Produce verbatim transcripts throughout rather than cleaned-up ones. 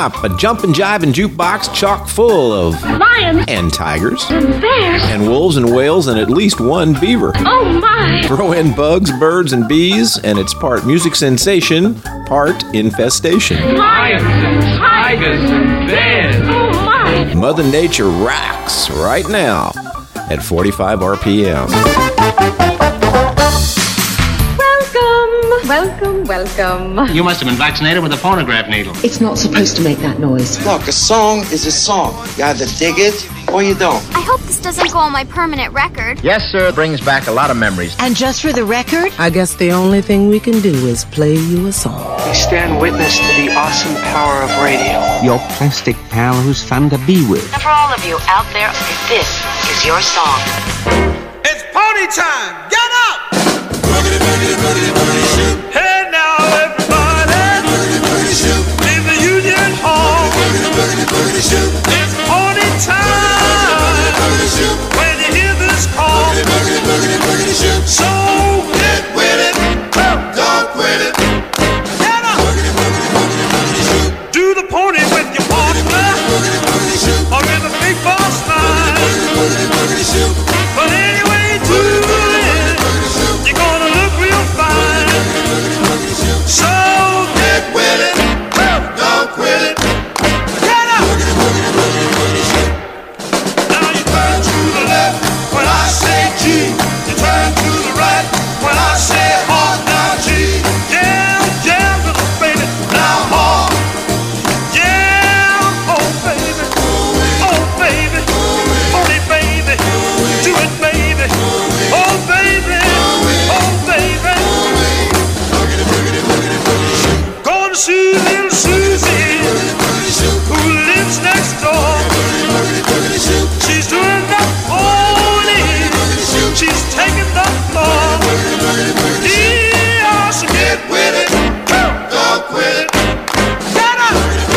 up, a jumpin' jivin' jukebox chock full of lions and tigers and bears and wolves and whales and at least one beaver. Oh my! Throw in bugs, birds, and bees, and it's part music sensation, part infestation. Lions and tigers and bears. Oh my! Mother Nature rocks right now at forty-five R P M. Welcome, welcome. You must have been vaccinated with a phonograph needle. It's not supposed to make that noise. Look, a song is a song. You either dig it or you don't. I hope this doesn't go on my permanent record. Yes, sir. It brings back a lot of memories. And just for the record, I guess the only thing we can do is play you a song. We stand witness to the awesome power of radio. Your plastic pal who's fun to be with. And for all of you out there, this is your song. It's pony time! Get up! Boogity, boogity, boogity, boogity, shoot. Hey now, everybody! Boogity, boogity, shoot. In the Union Hall. Boogity, boogity, boogity, shoot. It's pony time! Boogity, boogity, shoot. When you hear this call. Boogity, boogity, boogity, boogity, shoot. So get with it. Don't quit it. Get up! Boogity, boogity, boogity, boogity, shoot. Do the pony with your partner. Boogity, boogity, shoot. Or in the big boss line. Boogity, boogity, boogity, shoot. But anyway, do it. You're gonna look real fine. So get with it. Don't quit it. Get up. Now you turn to the left when I say G. You turn to the right when I say hard. Now G. Yeah, yeah, little baby. Now hard. Yeah, oh baby. Oh baby. Only baby. Do it, baby. Oh baby. Oh baby. Gonna see little Susie, who lives next door. She's doing the pony. She's taking the floor. Yeah, so get with it. Don't quit it. Get up.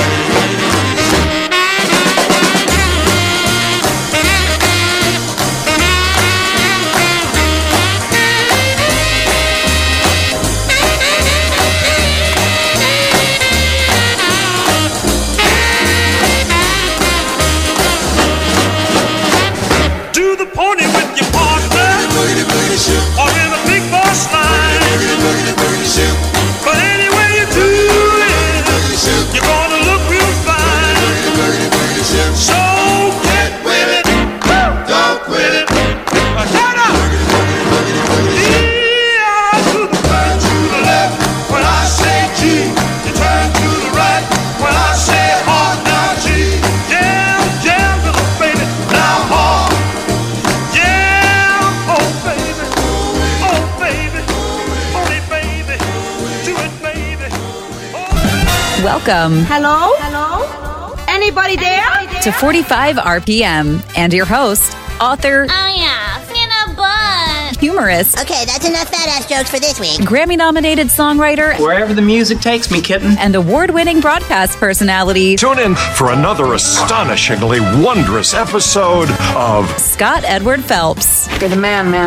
Do the pony with your partner. Boogity, boogity, shoot. Or in a big boss line. Boogity, boogity, boogity, shoot. But anyway you do it, Boogity, shoot. you're gonna look real fine. Boogity, boogity, boogity, shoot. So get with it. Don't quit it. Get up. Boogity, boogity, boogity, boogity, shoot. Yeah, to the turn to the left when I say G. You turn to the right when I say hard. Now G. Yeah, yeah, little baby. Now hard. Yeah, oh baby. Oh baby. Only baby. Do it, baby. Oh baby. Welcome Hello? Hello? Anybody there? to forty-five R P M and your host, author, Oh yeah, skin a butt. humorist, Okay, that's enough fat-ass jokes for this week. Grammy-nominated songwriter, Wherever the music takes me, kitten. and award-winning broadcast personality, Tune in for another astonishingly wondrous episode of Scott Edward Phelps. You're the man, man.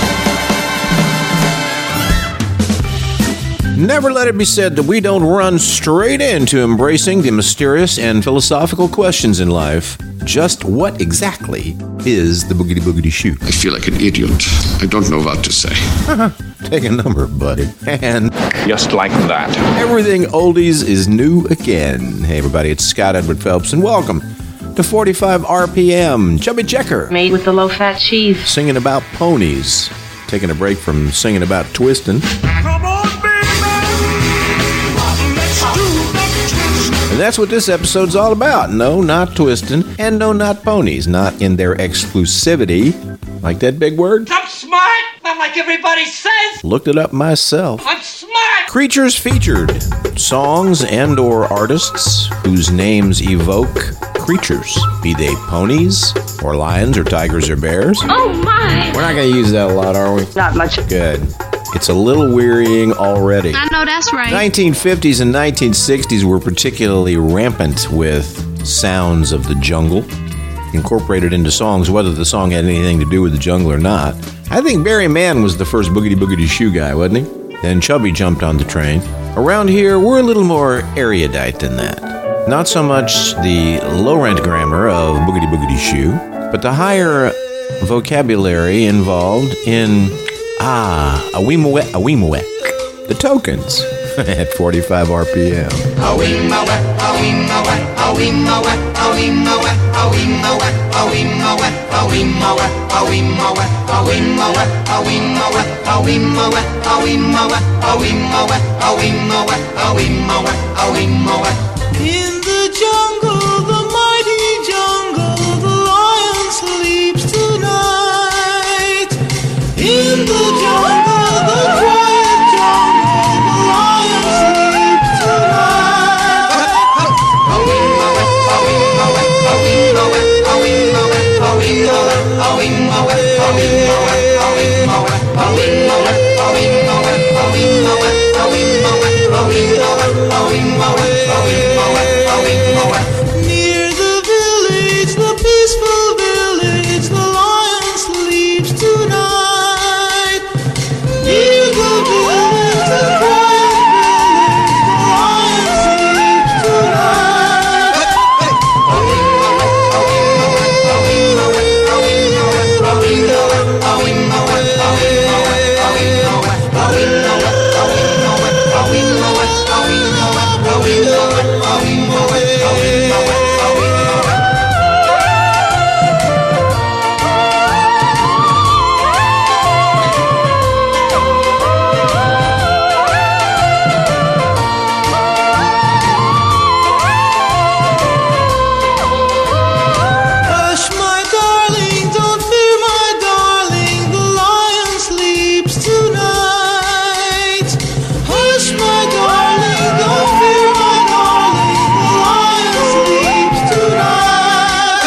Never let it be said that we don't run straight into embracing the mysterious and philosophical questions in life. Just what exactly is the boogity boogity shoot? I feel like an idiot. I don't know what to say. Take a number, buddy. And just like that. everything oldies is new again. Hey, everybody, it's Scott Edward Phelps, and welcome to forty-five R P M. Chubby Checker. Made with the low-fat cheese. Singing about ponies. Taking a break from singing about twisting. Come on, big man. Let's do the twist. And that's what this episode's all about. No, not twisting. And no, not ponies. Not in their exclusivity. Like that big word? I'm smart, not like everybody says. Looked it up myself. I'm smart. Creatures featured. Songs and or artists whose names evoke creatures. Be they ponies, or lions, or tigers, or bears. Oh my! We're not going to use that a lot, are we? Not much. Good. It's a little wearying already. I know that's right. nineteen fifties and nineteen sixties were particularly rampant with sounds of the jungle incorporated into songs, whether the song had anything to do with the jungle or not. I think Barry Mann was the first boogity boogity shoe guy, wasn't he? Then Chubby jumped on the train. Around here, we're a little more erudite than that. Not so much the low-rent grammar of Boogity Boogity Shoe, but the higher vocabulary involved in, ah, Awimawek, Awimawek, the Tokens, at forty-five R P M. Awimawek, Awimawek, Awimawek, Awimawek, Awimawek, Awimawek, Awimawek, Awimawek, Awimawek, Awimawek, Awimawek, Awimawek, Awimawek, Awimawek, Awimawek, Awimawek. In the jungle, the mighty jungle, the lion sleeps tonight. In the jungle, the quiet jungle, the lion sleeps tonight. Awimawek, Awimawek, Awimawek, Awimawek, Awimawek, Awimawek, Awimawek, Awimawek, Awimawek, Awimawek, Awimawek, Awimawek, Awimawek, Awimawek, Awimawek. Near the village, the peaceful village, the lion sleeps tonight. Near the village, the quiet village, the lion sleeps tonight. Awimawek, Awimawek, Awimawek, Awimawek, Awimawek, Awimawek, Awimawek, Awimawek, Awimawek, Awimawek, Awimawek, Awimawek, Awimawek, Awimawek, Awimawek, Awimawek. Hush, my darling, don't fear, my darling, the lion sleeps tonight. Hush, my darling, don't fear, my darling, the lion sleeps tonight.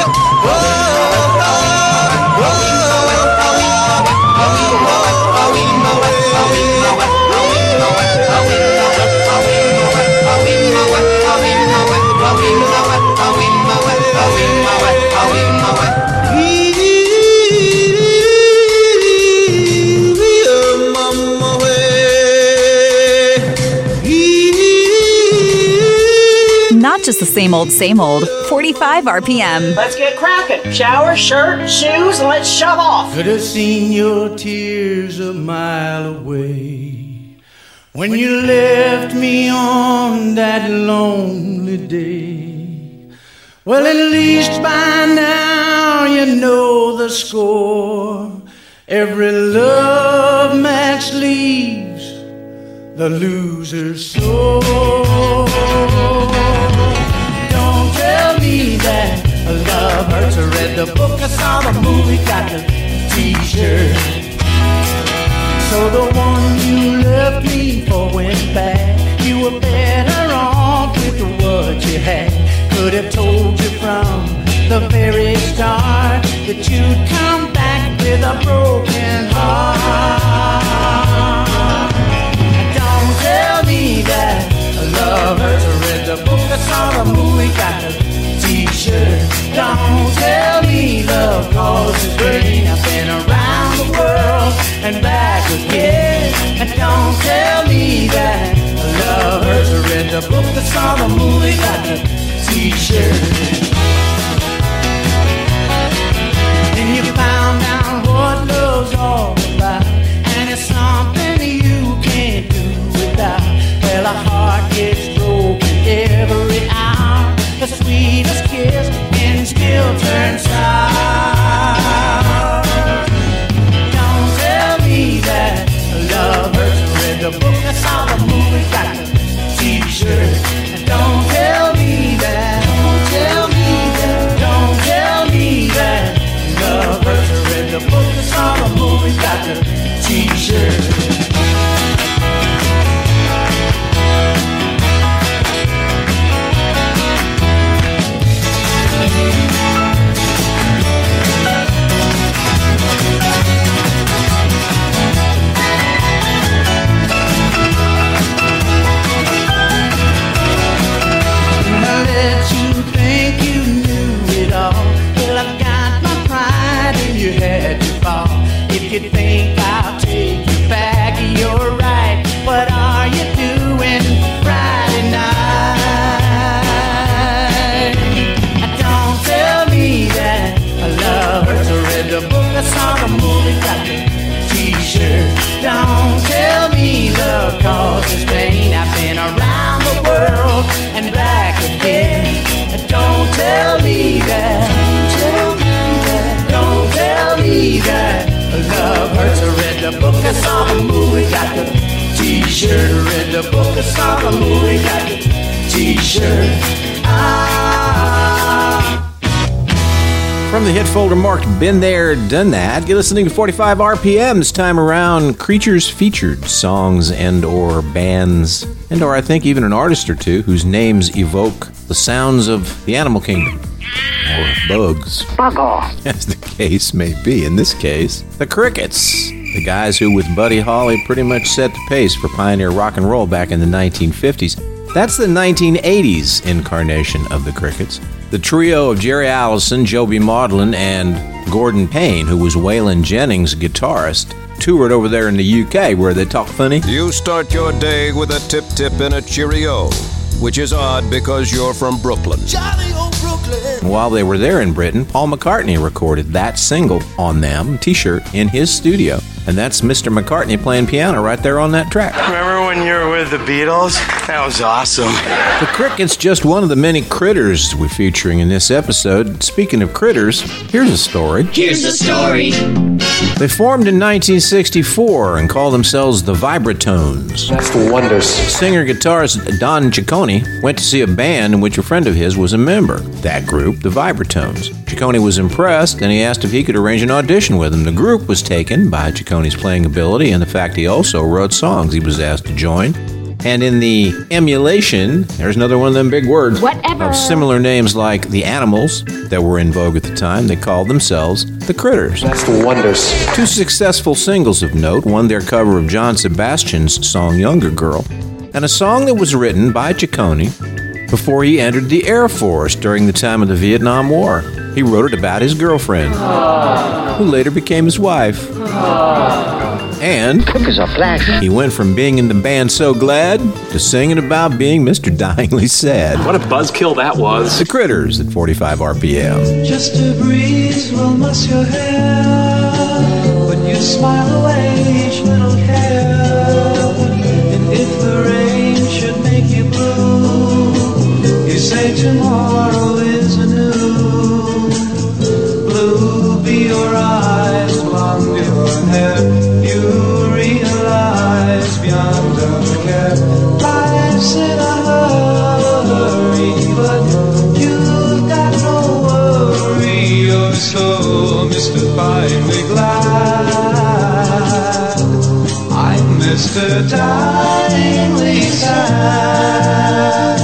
Not just the same old, same old. forty-five R P M. Let's get cracking. Shower, shirt, shoes, and let's shove off. Could have seen your tears a mile away when you left me on that lonely day. Well, at least by now you know the score. Every love match leaves the loser's soul. Don't tell me that love hurts. I read the book, I saw the movie, got the t-shirt. So the one you left me for went back. You were better off with what you had. Could have told you from the very start that you'd come back with a broken heart. Don't tell me that love hurts. I read the book, I saw the movie, got the t-shirt. Don't tell me love causes pain. I've been around the world and back again. And don't tell me that love hurts. I read the book, I saw the movie, got the t-shirt. And you found out what love's all about, and it's something you can't do without. Well, a heart gets broken every hour. The sweetest kiss can still turn sour. Don't tell me that love hurts. I read the book, I saw the movie, got the t-shirt. And don't tell me that, don't tell me that, don't tell me that love hurts. I read the book, I saw the movie, got the t-shirt. movie got the T-shirt. Read the book and saw the movie got the T-shirt. Ah. From the hit folder marked Been There, Done That, you're listening to forty-five R P M. This time around, Creatures featured songs and or bands, and or I think even an artist or two whose names evoke the sounds of the animal kingdom. Or bugs. Bug off. As the case may be. In this case, the Crickets. The guys who, with Buddy Holly, pretty much set the pace for pioneer rock and roll back in the nineteen fifties. That's the nineteen eighties incarnation of the Crickets. The trio of Jerry Allison, Joby Maudlin, and Gordon Payne, who was Waylon Jennings' guitarist, toured over there in the U K where they talk funny. You start your day with a tip-tip and a cheerio, which is odd because you're from Brooklyn. Johnny, oh Brooklyn. While they were there in Britain, Paul McCartney recorded that single on them, T-shirt, in his studio. And that's Mister McCartney playing piano right there on that track. Remember when you were with the Beatles? That was awesome. The Crickets, just one of the many critters we're featuring in this episode. Speaking of critters, here's a story. Here's a story. They formed in nineteen sixty-four and called themselves the Vibratones. That's the wonders. Singer-guitarist Don Ciccone went to see a band in which a friend of his was a member. That group, the Vibratones. Ciccone was impressed, and he asked if he could arrange an audition with him. The group was taken by Ciccone's playing ability and the fact he also wrote songs. He was asked to join. And in the emulation, there's another one of them big words, Whatever. of similar names like the Animals that were in vogue at the time, they called themselves the Critters. That's the wonders. Two successful singles of note, one their cover of John Sebastian's song Younger Girl, and a song that was written by Ciccone before he entered the Air Force during the time of the Vietnam War. He wrote it about his girlfriend, who later became his wife. And he went from being in the band So Glad to singing about being Mister Dyingly Sad. What a buzzkill that was. The Critters at forty-five R P M. Just a breeze will muss your hair, but you smile away each little care. And if the rain should make you blue, you say tomorrow is anew. Blue be your eyes, blonde your hair. You realize beyond a care, life's in a hurry, but you've got no worry. You're so mystifyingly glad. I'm Mister Dyingly Sad.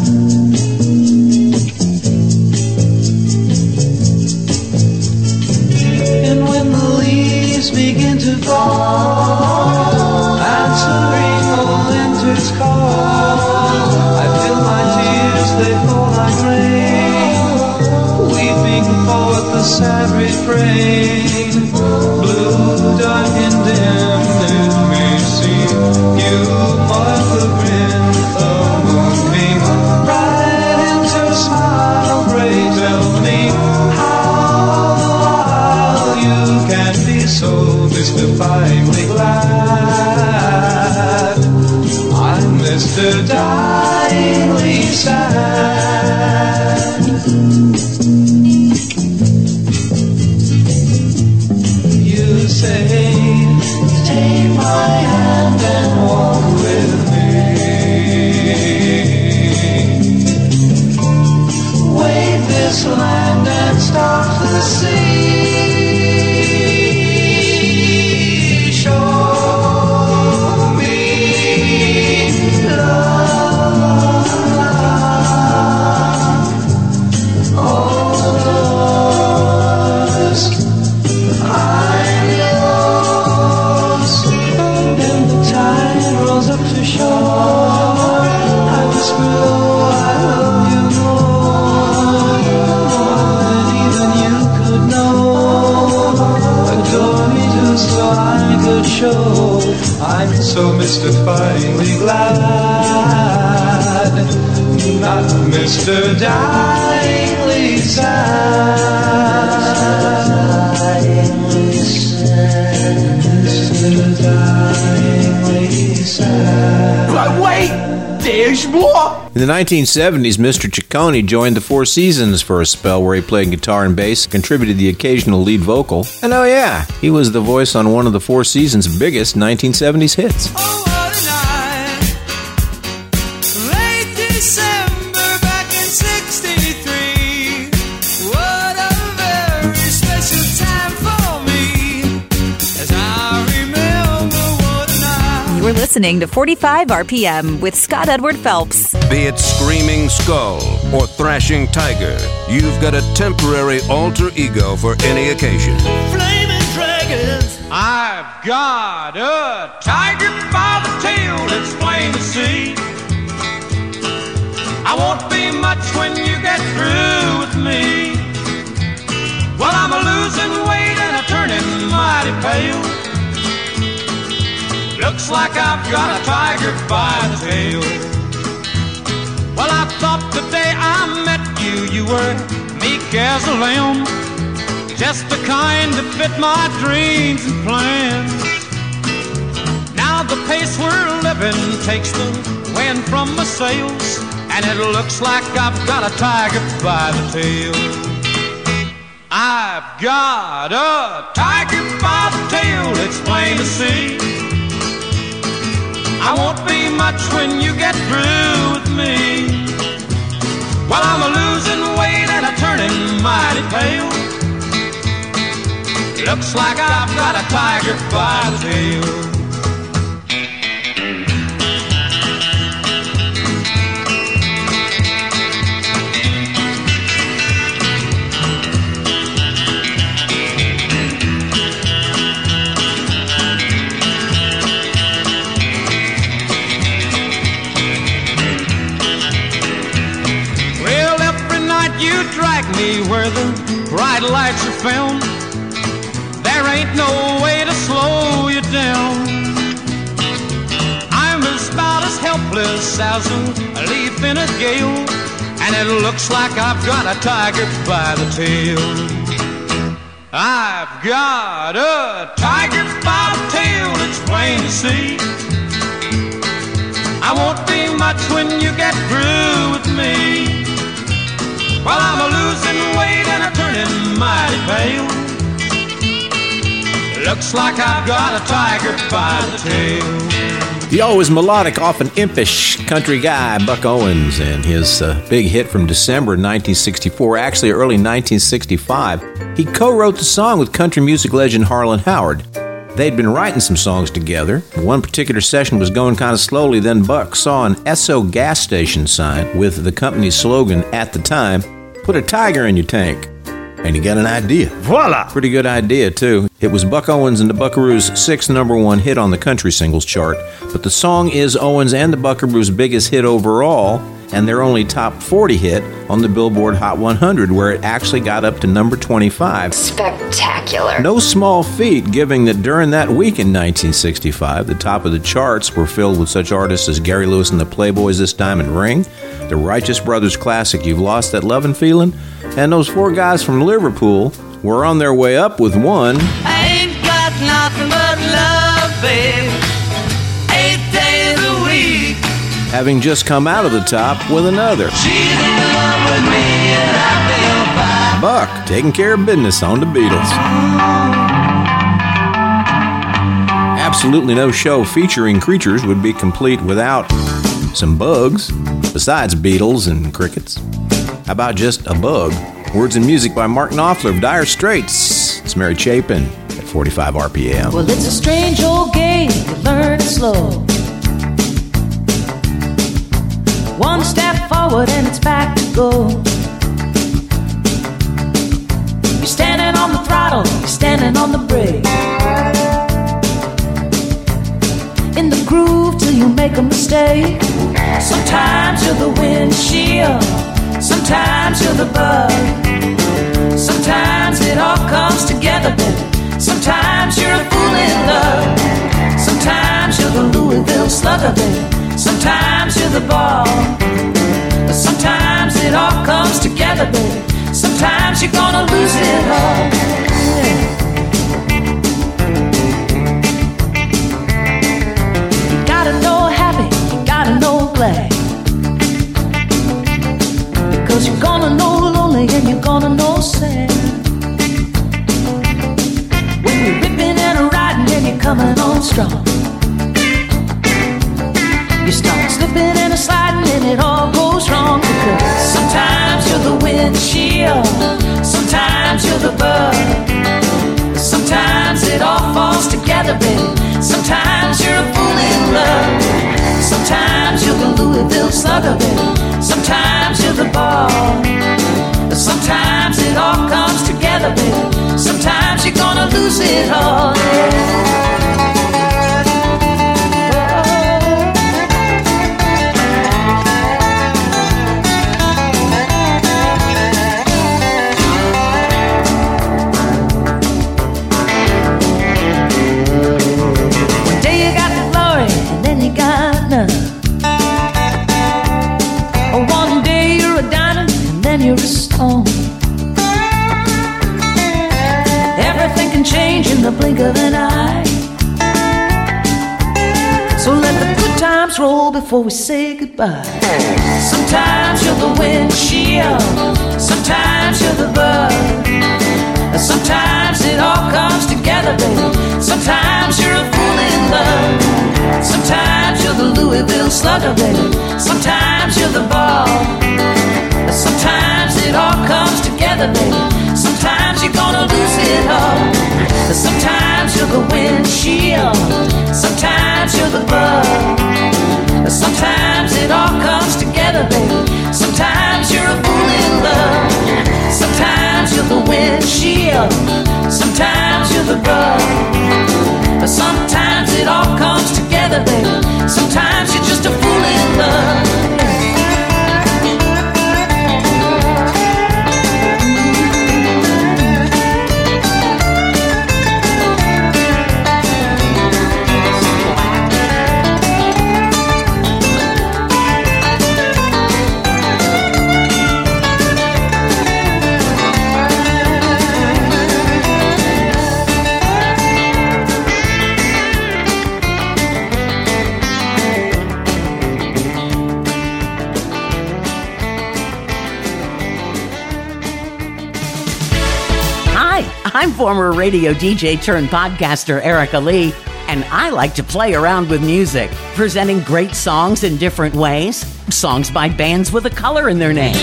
And when the leaves begin to fall, answering old winter's call, I feel my tears, they fall like rain, weeping forth the sad refrain. Blue, dark and dim, it may seem, you mark the grin, the moonbeam, right into a smile. Pray tell me how you can be so mystifyingly glad. I'm Mister Dyingly Sad. You say, take my hand and walk with me. Wave this land and stop the sea. I'm so mystifyingly glad, not Mister Dyingly Sad. Mister Dyingly Sad. But wait! dish, boy. In the nineteen seventies, Mister Ciccone joined the Four Seasons for a spell where he played guitar and bass, contributed the occasional lead vocal, and oh yeah, he was the voice on one of the Four Seasons' biggest nineteen seventies hits. Oh, what a night. Late December back in sixty-three. What a very special time for me, as I remember what a night. You're listening to forty-five R P M with Scott Edward Phelps. Be it Screaming Skull or Thrashing Tiger, you've got a temporary alter ego for any occasion. Flaming dragons. I've got a tiger by the tail, it's plain to see. I won't be much when you get through with me. Well, I'm a losing weight and a turning mighty pale. Looks like I've got a tiger by the tail. Well, I thought the day I met you, you were meek as a lamb, just the kind that fit my dreams and plans. Now the pace we're living takes the wind from my sails, and it looks like I've got a tiger by the tail. I've got a tiger by the tail, it's plain to see. I won't be much when you get through with me. Well, I'm a losing weight and a turning mighty pale. Looks like I've got a tiger by the tail. Well, every night you drag me where the bright lights are found. There ain't no way to slow you down. I'm about as helpless as a leaf in a gale, and it looks like I've got a tiger by the tail. I've got a tiger by the tail, it's plain to see. I won't be much when you get through with me. Well, I'm a losing weight and a turning mighty pale. Looks like I've got a tiger by the tail. The always melodic, often impish country guy, Buck Owens, and his uh, big hit from December nineteen sixty-four, actually early nineteen sixty-five. He co-wrote the song with country music legend Harlan Howard. They'd been writing some songs together. One particular session was going kind of slowly, then Buck saw an Esso gas station sign with the company's slogan at the time, "Put a tiger in your tank." And he got an idea. Voila! Pretty good idea, too. It was Buck Owens and the Buckaroos' sixth number one hit on the country singles chart, but the song is Owens and the Buckaroos' biggest hit overall, and their only top forty hit on the Billboard Hot one hundred, where it actually got up to number twenty-five. Spectacular. No small feat, given that during that week in nineteen sixty-five, the top of the charts were filled with such artists as Gary Lewis and the Playboys' This Diamond Ring, the Righteous Brothers classic You've Lost That Lovin' Feelin', and those four guys from Liverpool were on their way up with one. I ain't got nothing but love, babe. Eight days a week. Having just come out of the top with another. She's in love with me and I feel fine. Buck taking care of business on the Beatles. Absolutely no show featuring creatures would be complete without some bugs, besides Beatles and crickets. How about just a bug? Words and music by Mark Knopfler of Dire Straits. It's Mary Chapin at forty-five R P M. Well, it's a strange old game, you learn it slow. One step forward and it's back to go. You're standing on the throttle, you're standing on the brake. In the groove till you make a mistake. Sometimes you're the windshield, sometimes you're the bug. Sometimes it all comes together, baby. Sometimes you're a fool in love. Sometimes you're the Louisville slugger, baby. Sometimes you're the ball. But sometimes it all comes together, baby. Sometimes you're gonna lose it all. Yeah. You gotta know happy, you gotta know glad. strong. You start slipping and a sliding and it all goes wrong. Because sometimes you're the windshield, sometimes you're the bug. Sometimes it all falls together, baby. Sometimes you're a fool in love. Sometimes you're the Louisville Slugger, baby. Sometimes you're the ball. Sometimes it all comes together, baby. Sometimes you're gonna lose it all, yeah. You're a stone. Everything can change in the blink of an eye. So let the good times roll before we say goodbye. Sometimes you're the windshield, sometimes you're the bug. Sometimes it all comes together, baby. Sometimes you're a fool in love. Sometimes you're the Louisville Slugger, baby. Sometimes you're the ball. Sometimes it all comes together, baby. Sometimes you're gonna lose it all. Sometimes you're the windshield, sometimes you're the bug. Sometimes it all comes together, baby. Sometimes you're a fool in love. Sometimes you're the windshield, sometimes you're the bug. Sometimes it all comes together, baby. Sometimes you're just a fool in love. I'm former radio D J turned podcaster Erica Lee, and I like to play around with music, presenting great songs in different ways. Songs by bands with a color in their name.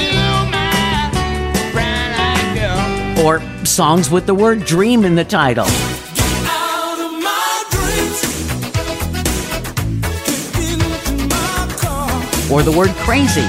Or songs with the word dream in the title. Or the word crazy.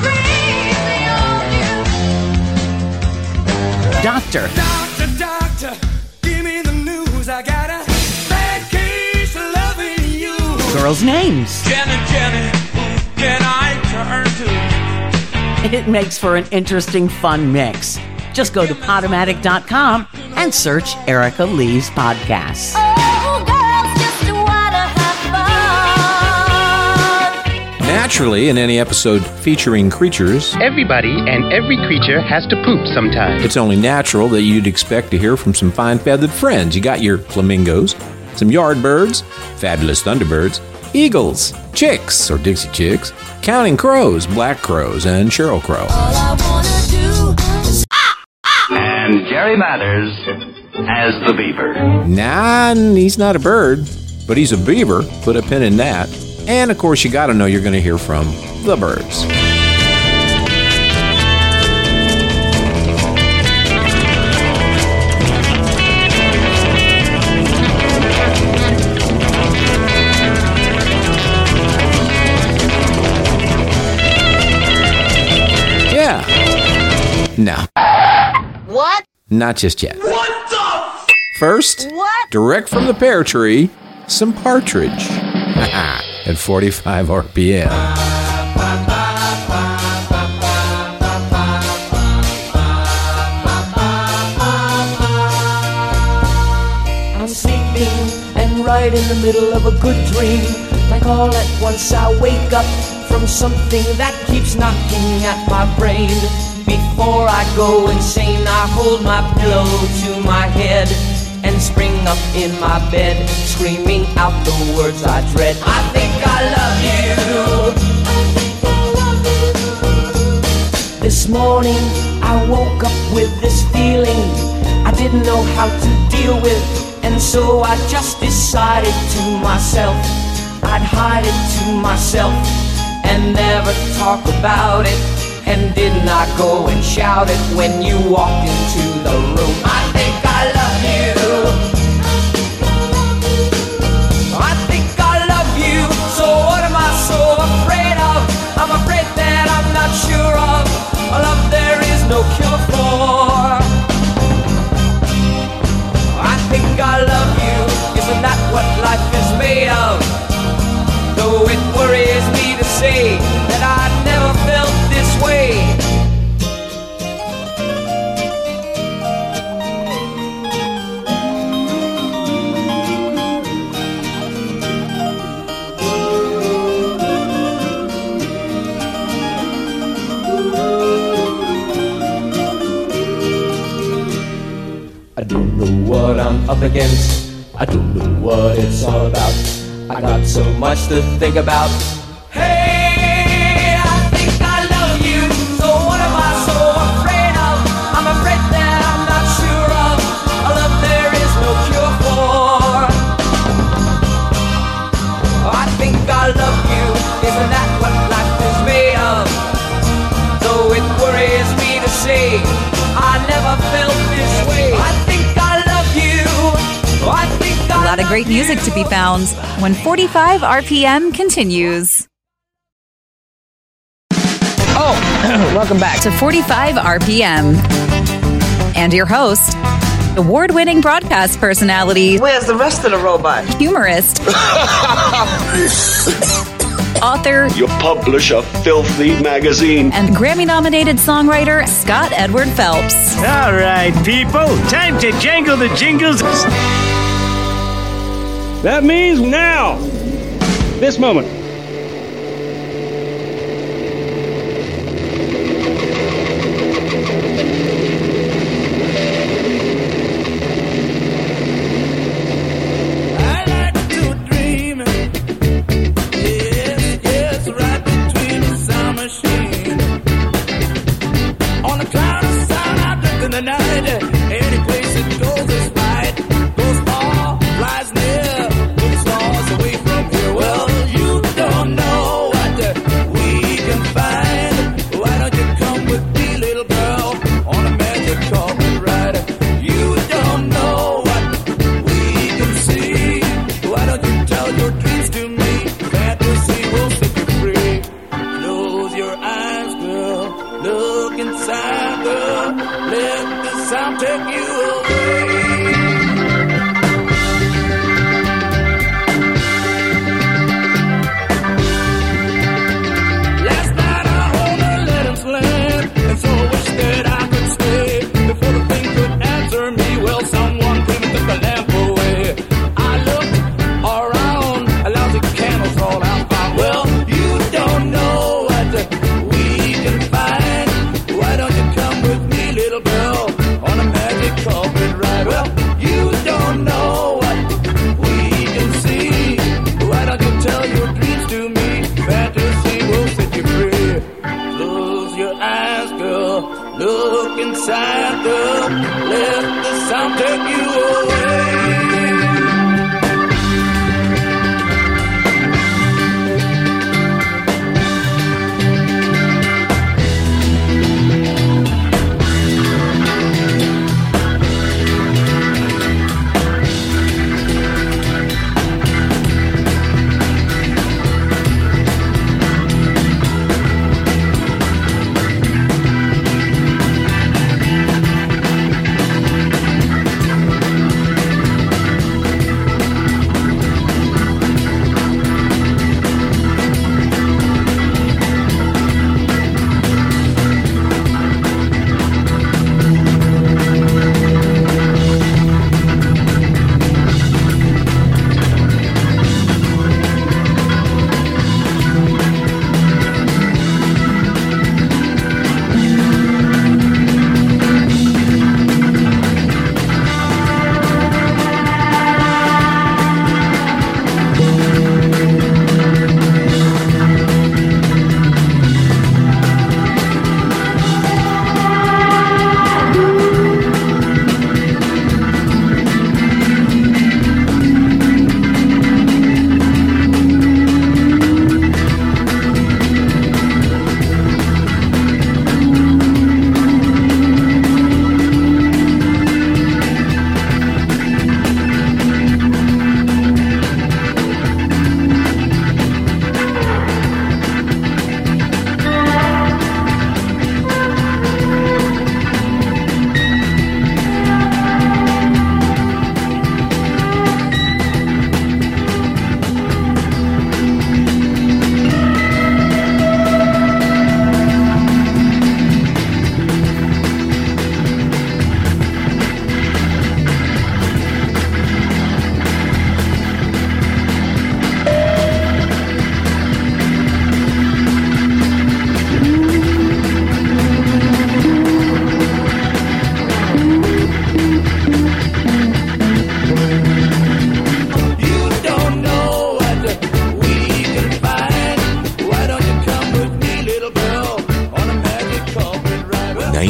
Doctor. Doctor, doctor, give me the news. I got a bad case of loving you. Girls' names. Jenny, Jenny, who can I turn to? It makes for an interesting, fun mix. Just go to Podomatic dot com and search Erica Lee's podcast. Oh, girls just wanna have fun. Naturally, in any episode featuring creatures, everybody and every creature has to poop sometime. It's only natural that you'd expect to hear from some fine feathered friends. You got your flamingos, some yard birds, fabulous thunderbirds, eagles, chicks or Dixie chicks, counting crows, black crows, and Sheryl Crow. And Jerry Mathers as the beaver. Nah, he's not a bird, but he's a beaver. Put a pin in that. And, of course, you got to know you're going to hear from the birds. Yeah. No. What? Not just yet. What the? First, what? Direct from the pear tree, some partridge. At forty-five R P M. I'm sleeping and right in the middle of a good dream. Like all at once I wake up from something that keeps knocking at my brain. Before I go insane, I hold my pillow to my head and spring up in my bed, screaming out the words I dread. I think I love you. This morning I woke up with this feeling I didn't know how to deal with, and So I just decided to myself I'd hide it to myself and never talk about it, and did not go and shout it when you walked into the room. I think I love you. I think I love you. So what am I so afraid of? I'm afraid that I'm not sure of a love there is no cure for. I think I love you. Isn't that what life is made of? Though it worries me to say that I never felt this way. I don't know what I'm up against. I don't know what it's all about. I got so much to think about. Hey, I think I love you. So what am I so afraid of? I'm afraid that I'm not sure of a love there is no cure for. I think I love you. Isn't that what life is made of? Though it worries me to say I never felt this way. I think I love you. I think I A lot of great music to be found when forty-five R P M continues. Oh, welcome back to forty-five R P M. And your host, award-winning broadcast personality. Where's the rest of the robot? Humorist. Author. You publish a filthy magazine. And Grammy-nominated songwriter Scott Edward Phelps. All right, people, time to jangle the jingles. That means now, this moment. The night, any place it goes is right. Goes far, flies near, with stars away from here. Well, you don't know what we can find. Why don't you come with me, little girl, on a magic carpet ride? You don't know what we can see. Why don't you tell your dreams to me? Fantasy will set you free. Close your eyes, girl. Look inside, girl. Let the sound take you away. Last night I hold her letters land, and so I wish that I could stay. Before the thing could answer me, well, someone came and took the lamp away. I looked around, a lousy candle's all I found. Well, you don't know what we can find. Why don't you come with me, little girl, on a magic carpet ride? Well, you don't know what we can see. Why don't you tell your dreams to me? Fantasy will set you free. Close your eyes, girl. Look inside, girl. Let the sound take you away.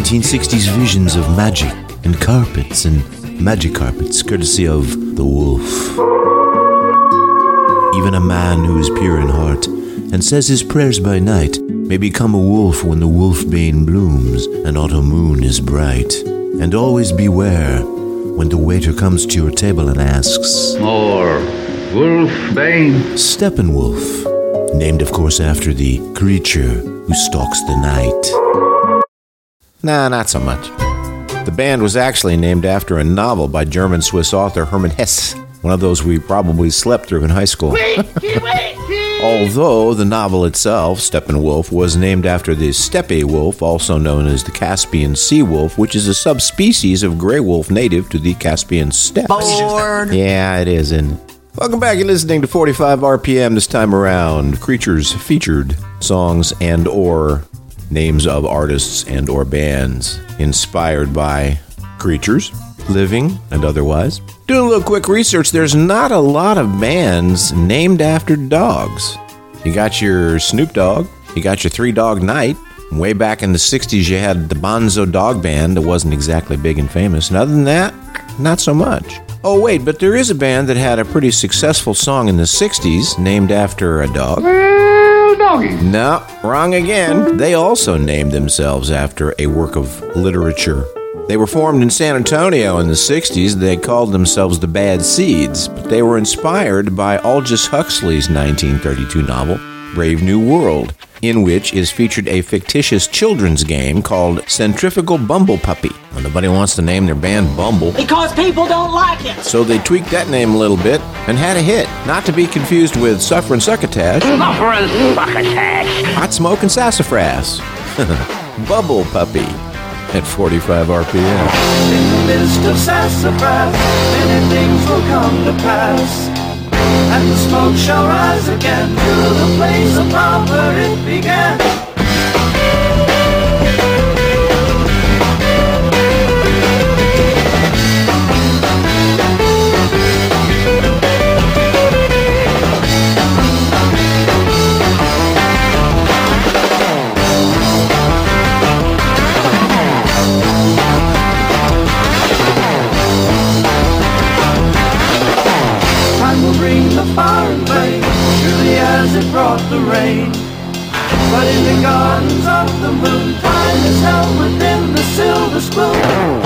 nineteen sixties visions of magic and carpets and magic carpets, courtesy of The Wolf. Even a man who is pure in heart and says his prayers by night may become a wolf when the wolfbane blooms and autumn moon is bright. And always beware when the waiter comes to your table and asks, More wolfbane. Steppenwolf, named of course after the creature who stalks the night. Nah, not so much. The band was actually named after a novel by German-Swiss author Hermann Hesse, one of those we probably slept through in high school. Although the novel itself, Steppenwolf, was named after the steppe wolf, also known as the Caspian sea wolf, which is a subspecies of gray wolf native to the Caspian steppes. Bored. Yeah, it is, isn't it? Welcome back. You're listening to forty-five R P M this time around. Creatures featured songs and or names of artists and or bands inspired by creatures, living and otherwise. Doing a little quick research, there's not a lot of bands named after dogs. You got your Snoop Dogg, you got your Three Dog Night. Way back in the sixties, you had the Bonzo Dog Band that wasn't exactly big and famous. And other than that, not so much. Oh, wait, but there is a band that had a pretty successful song in the sixties named after a dog. Doggy. No, wrong again. They also named themselves after a work of literature. They were formed in San Antonio in the sixties. They called themselves the Bad Seeds, but they were inspired by Aldous Huxley's nineteen thirty-two novel, Brave New World, in which is featured a fictitious children's game called Centrifugal Bumble Puppy. Well, nobody wants to name their band Bumble, because people don't like it. So they tweaked that name a little bit and had a hit. Not to be confused with Suffering Succotash, Suffering Succotash, Hot Smoke and Sassafras. Bubble Puppy at forty-five R P M. In the midst of sassafras, many things will come to pass, and the smoke shall rise again through the blaze above where it began. Far and away, surely as it brought the rain. But in the gardens of the moon, time is held within the silver spoon.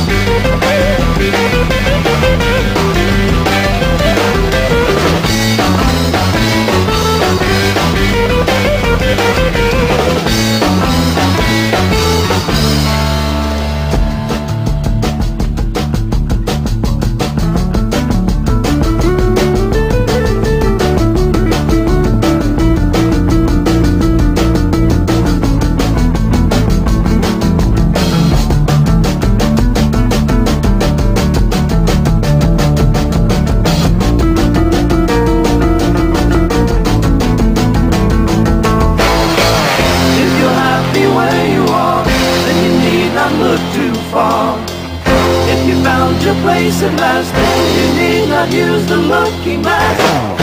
At last, then you need not use the looking glass.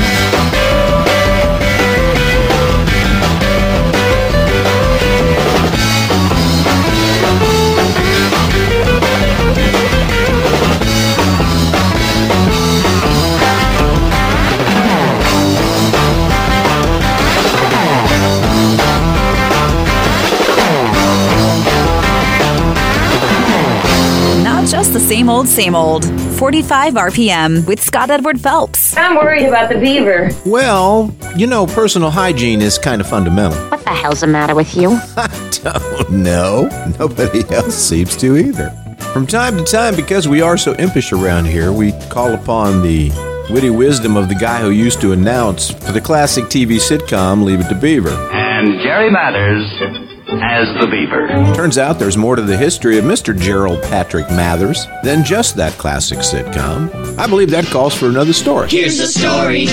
Just the same old, same old. forty-five R P M with Scott Edward Phelps. I'm worried about the beaver. Well, you know, personal hygiene is kind of fundamental. What the hell's the matter with you? I don't know. Nobody else seems to either. From time to time, because we are so impish around here, we call upon the witty wisdom of the guy who used to announce for the classic T V sitcom Leave It to Beaver. And Jerry Mathers as the Beaver. Turns out there's more to the history of Mister Gerald Patrick Mathers than just that classic sitcom. I believe that calls for another story. Here's the story.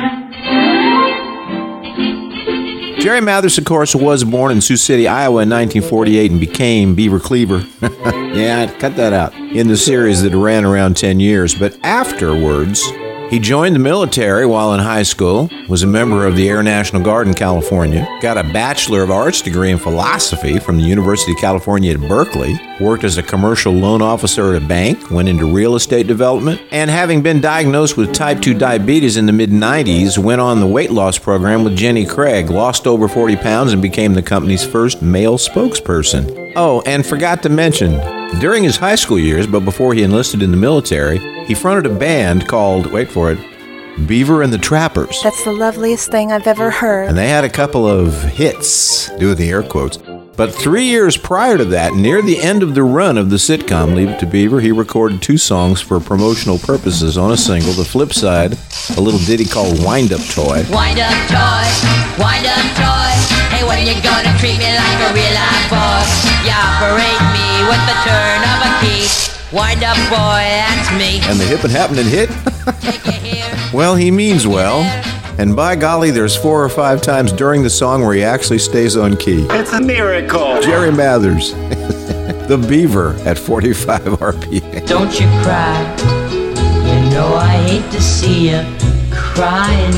Jerry Mathers, of course, was born in Sioux City, Iowa in nineteen forty-eight and became Beaver Cleaver. Yeah, cut that out. In the series that ran around ten years. But afterwards, He joined the military while in high school, was a member of the Air National Guard in California, got a Bachelor of Arts degree in philosophy from the University of California at Berkeley, worked as a commercial loan officer at a bank, went into real estate development, and having been diagnosed with type two diabetes in the mid nineties, went on the weight loss program with Jenny Craig, lost over forty pounds, and became the company's first male spokesperson. Oh, and forgot to mention, during his high school years, but before he enlisted in the military, he fronted a band called, wait for it, Beaver and the Trappers. That's the loveliest thing I've ever heard. And they had a couple of hits, do the air quotes. But three years prior to that, near the end of the run of the sitcom Leave It to Beaver, he recorded two songs for promotional purposes on a single. The flip side, a little ditty called Wind Up Toy. Wind up toy, wind up toy. Hey, when you gonna treat me like a real life boy? You operate me with the turn of a key. Wind up boy, that's me. And the hip and happening hit? Well, he means well. And by golly, there's four or five times during the song where he actually stays on key. It's a miracle. Jerry Mathers. The Beaver at forty-five R P M. Don't you cry. You know I hate to see you crying.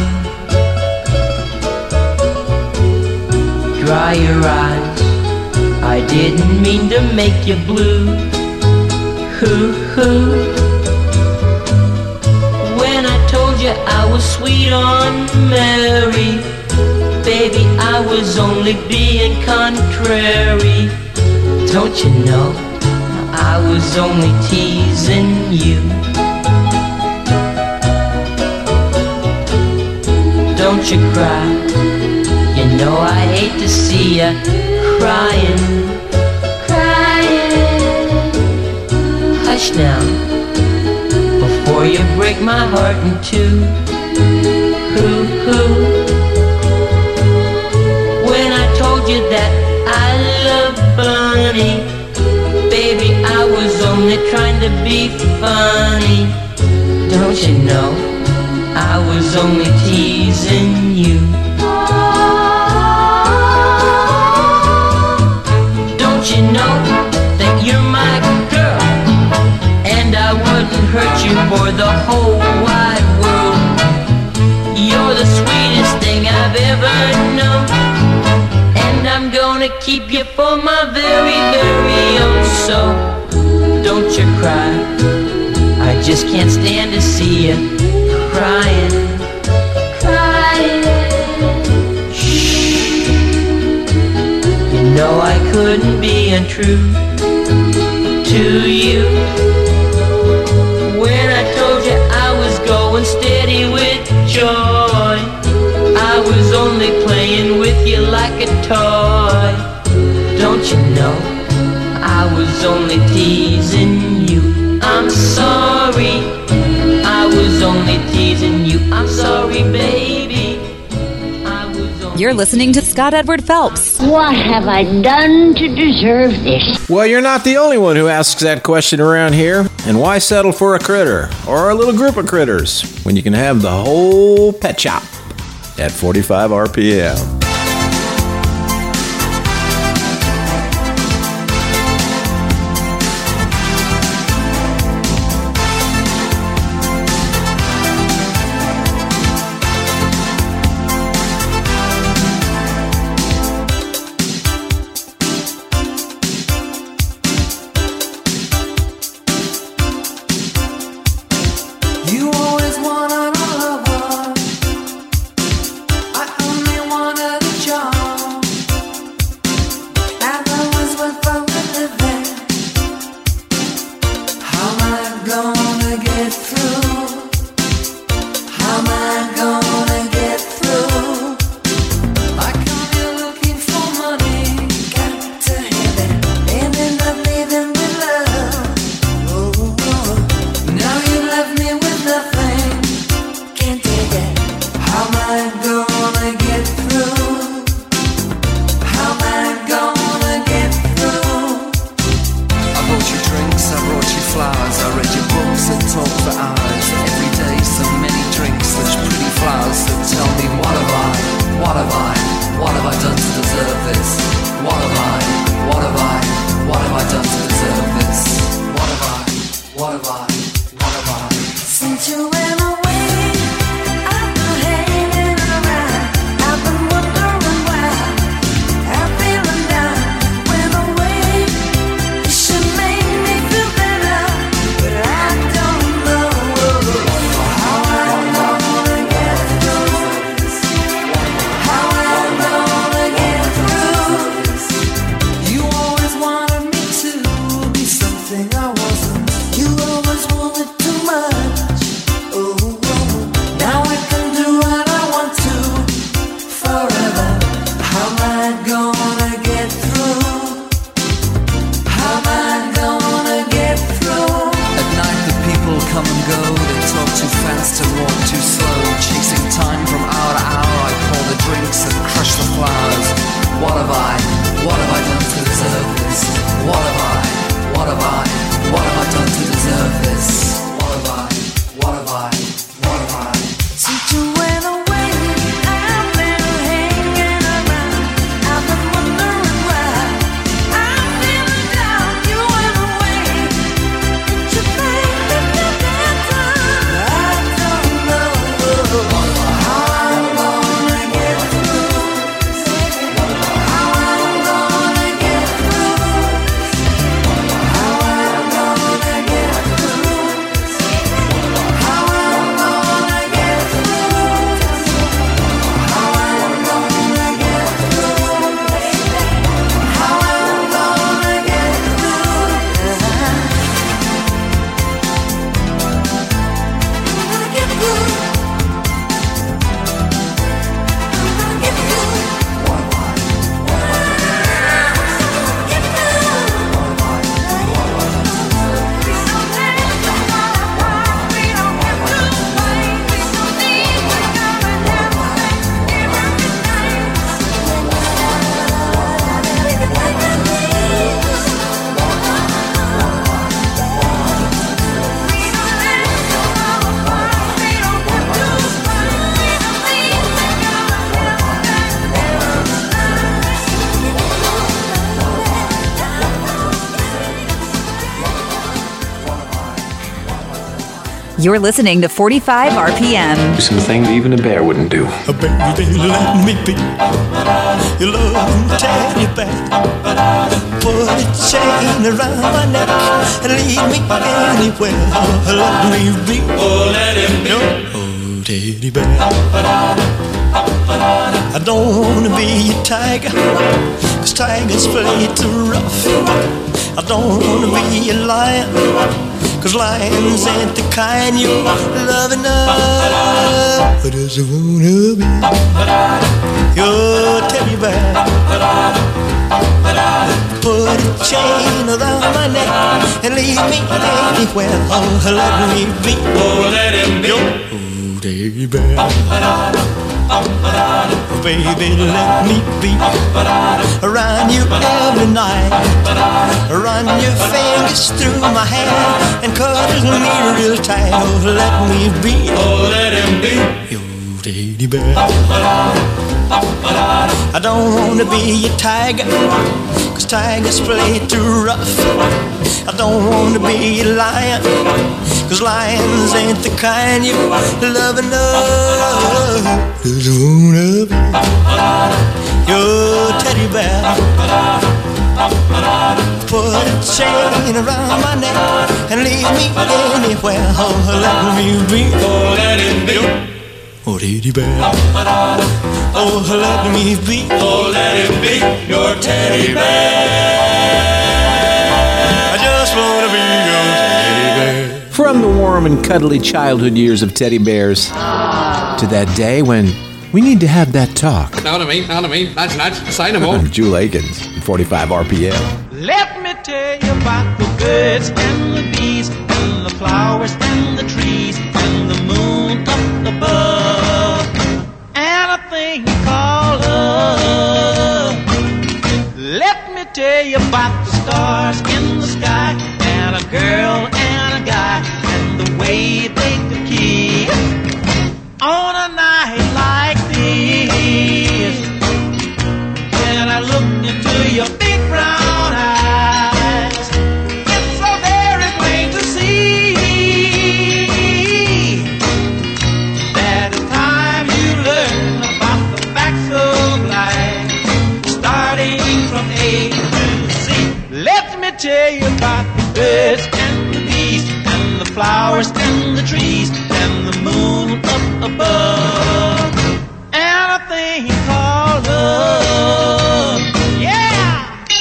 Dry your eyes. I didn't mean to make you blue. Hoo hoo. When I told you I was sweet on Mary, baby, I was only being contrary. Don't you know I was only teasing you? Don't you cry. You know I hate to see you crying. Hush now, before you break my heart in two. Hoo hoo. When I told you that I love Bunny, baby, I was only trying to be funny. Don't you know I was only teasing you? Don't you know that you're my girl, and I wouldn't hurt you for the whole wide world. You're the sweetest thing I've ever known, and I'm gonna keep you for my very, very own. So don't you cry. I just can't stand to see you crying, crying. Shh. You know I couldn't be untrue to you. When I told you I was going steady with joy, I was only playing with you like a toy. Don't you know I was only teasing you? I'm sorry, I was only teasing you. I'm sorry, baby. You're listening to Scott Edward Phelps. What have I done to deserve this? Well, you're not the only one who asks that question around here. And why settle for a critter or a little group of critters when you can have the whole pet shop at forty-five R P M? Since you went away. What have I, what have I done to deserve this? What have I, what have I, what have I done to deserve this? What have I, what have I, what have I? Since you went away, I've been hanging around. I've been wondering why. I've been down, you went away. Did you think that you did time? I don't know. What have I, how I'm gonna get through? How I'm gonna get through? How I'm gonna get through? How I'm gonna get You're listening to forty-five R P M. Some things even a bear wouldn't do. Baby, let me be your loving teddy bear. Put a chain around my neck and lead me anywhere. Let me be. Oh, let him be. Oh, teddy bear. I don't wanna be a tiger, 'cause tigers play too rough. I don't wanna be a lion, 'cause lions ain't the kind you love enough. I just wanna be your teddy bear. Put a chain around my neck and lead me anywhere. Oh, let me be. Oh, let him be your teddy bear. Baby, let me be around you every night. Run your fingers through my hair and cuddle me real tight. Oh, let me be. Oh, let him be your teddy bear. I don't wanna be a tiger, 'cause tigers play too rough. I don't wanna be a lion, 'cause lions ain't the kind you love enough. Just wanna be your teddy bear. Put a chain around my neck and lead me anywhere. Oh, let me be. Oh, let him be. Oh, teddy bear. Oh, let me be. Oh, let him be your teddy bear. I just wanna be your teddy bear. From the warm and cuddly childhood years of teddy bears to that day when we need to have that talk. Now to me, now to me, nudge, nudge, sign them all. Jewel Akins, forty-five R P M. Let me tell you about the birds and the bees and the flowers and the trees and the moon up above and a thing called love. Let me tell you about the stars in the sky and a girl and a guy and the way they could kiss on a night like this. When I look into your big brown eyes, it's so very plain to see that in time you learn about the facts of life, starting from A to Z. Let me tell you about the birds and the bees and the flowers and the trees and the moon up above and a thing called love. Yeah!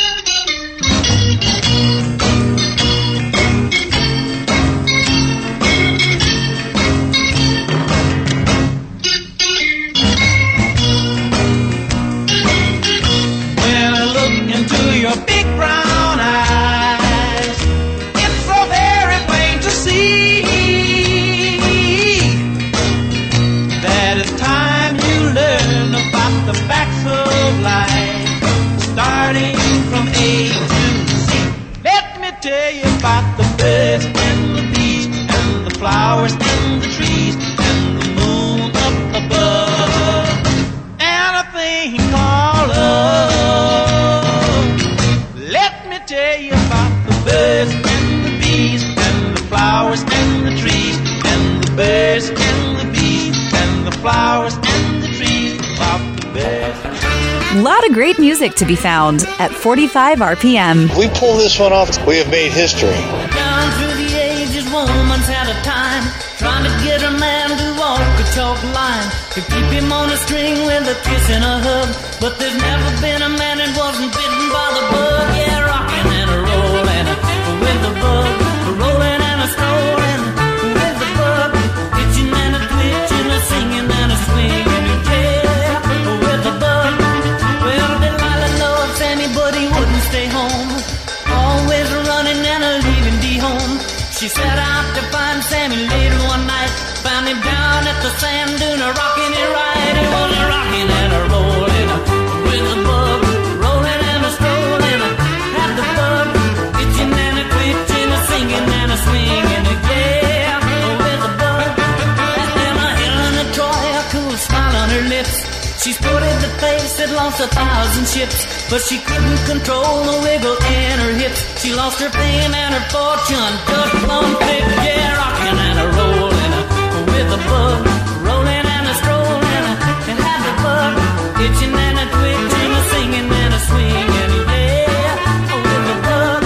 When I look into your big brown eyes, it's so very plain to see tell you about the birds and the bees and the flowers and the trees and the moon up above and a thing called love. Let me tell you about the birds and the bees and the flowers and the trees and the birds and the bees and the flowers and the trees about the birds. A lot of great music to be found at forty-five R P M. If we pull this one off, we have made history. Down through the ages, woman's had a time trying to get a man to walk a chalk line, to keep him on a string with a kiss and a hug. But there's never been a man that wasn't bitten by the bug. Yeah, rocking and a rolling with the bug, rolling and a strolling with the bug, itching and a twitching, a singing and a swinging. Yeah, with the bug. Well, Delilah loved Sammy, but he wouldn't stay home. Always running and a leaving D home. She set out to find Sammy later one night. Found him down at the sand dune, a rocking it right. It was a rocking and a rolling with the bug, rolling and a strolling. Had the bug, itching and a twitching, a singing and a swinging. Yeah, with the bug. And Emma Helen of Troy, a cool smile on her lips. She sported the face that lost a thousand ships, but she couldn't control the wiggle in her hips. She lost her fame and her fortune, just plumb fit. Yeah, rocking and a rolling with the bug, rolling and a strolling, and had the bug, itching and a twitching, a singing and a swinging. Yeah, with the bug.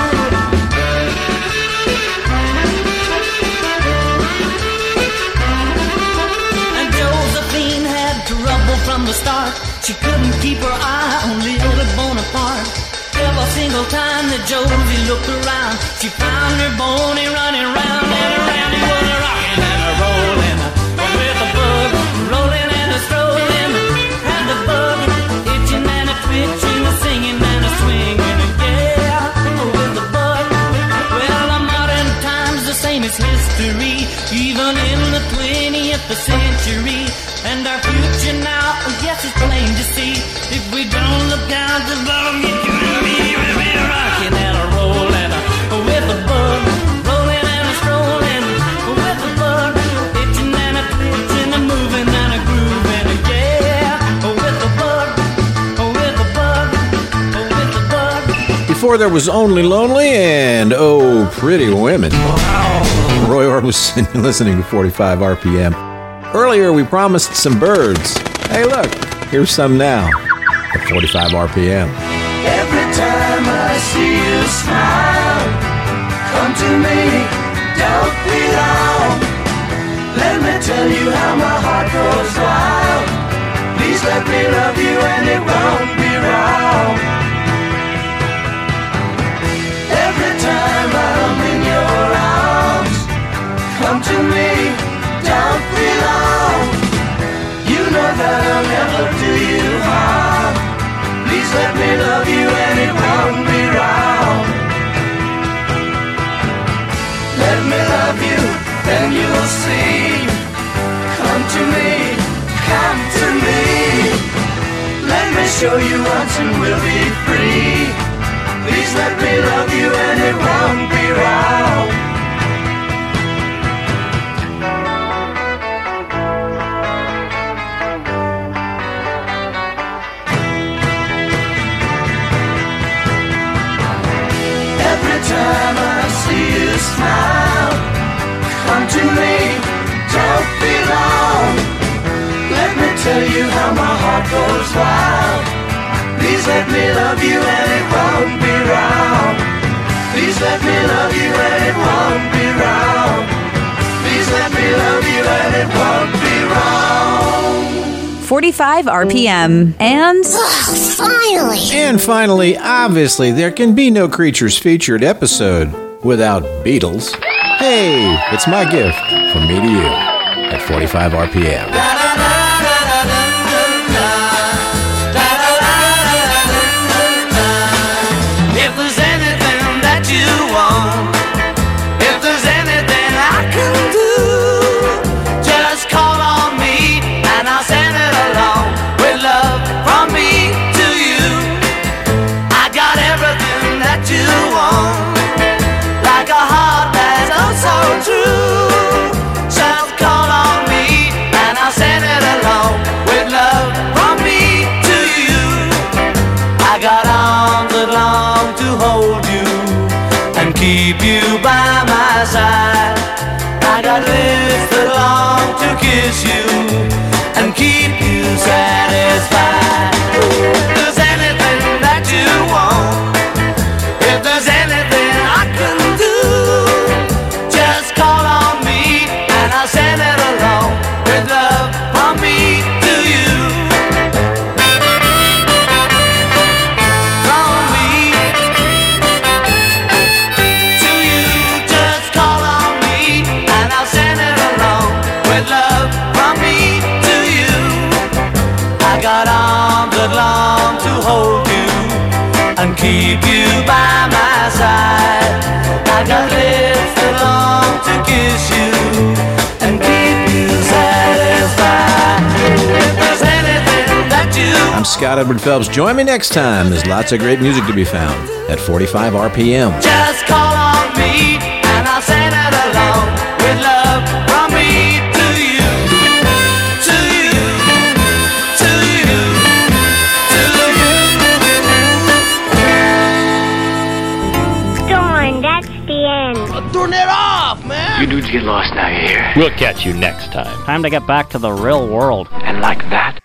And Josephine had trouble from the start. She couldn't keep her eye on little Bonaparte. Every single time that Josie looked around, she found her Boney running round and around. He was a rocking and a rolling with the bug, rolling and a strolling. Had the bug, itching and a twitching, a singing and a swinging. Yeah, with the bug. Well, the modern time's the same as history, even in the twentieth century. And our future now, yes, it's plain to see. If we don't look out, the bottom get you and me. We're rocking and a rolling with the bug, rolling and a strolling with the bug, itching and a twitching, a moving and a grooving. Yeah, with the bug, with the bug, with the bug. Before there was Only Lonely and Oh Pretty Women. Wow. Roy Orbison listening to forty-five R P M. Earlier, we promised some birds. Hey, look, here's some now at forty-five R P M. Every time I see you smile, come to me, don't be long. Let me tell you how my heart goes wild. Please let me love you and it won't be wrong. Every time I'm in your arms, come to me, don't be long. You know that I'll never do you harm. Please let me love you and it won't be wrong. Let me love you, then you'll see. Come to me, come to me. Let me show you once and we'll be free. Please let me love you and it won't be wrong. Time I see you smile, come to me, don't be long. Let me tell you how my heart goes wild. Please let me love you and it won't be wrong. Please let me love you and it won't be wrong. Please let me love you and it won't be wrong. forty-five R P M. And finally. And finally, obviously, there can be no Creatures Featured episode without Beatles. Hey, it's my gift from me to you at forty-five R P M. If there's anything that you want, if there's anything I can do, just call on me and I'll send it along with love from me to you. I got everything that you want. keep you by my side. I got lips that long to kiss you and keep you satisfied. If there's anything that you want, if there's anything I can do, just call on me and I'll send it along with love from me to you. From me to you, just call on me and I'll send it along with love from me to you. I got arms that long to hold you and keep you by my side. I got lips that long to kiss you and keep you satisfied. If there's anything that you... I'm Scott Edward Phelps. Join me next time. There's lots of great music to be found at forty-five R P M. Just call on me and I'll send it along with love from me to you. To you. To you. To you. Darn, that's the end. Turn it off, man! You dudes get lost now, you hear? We'll catch you next time. Time to get back to the real world. And like that,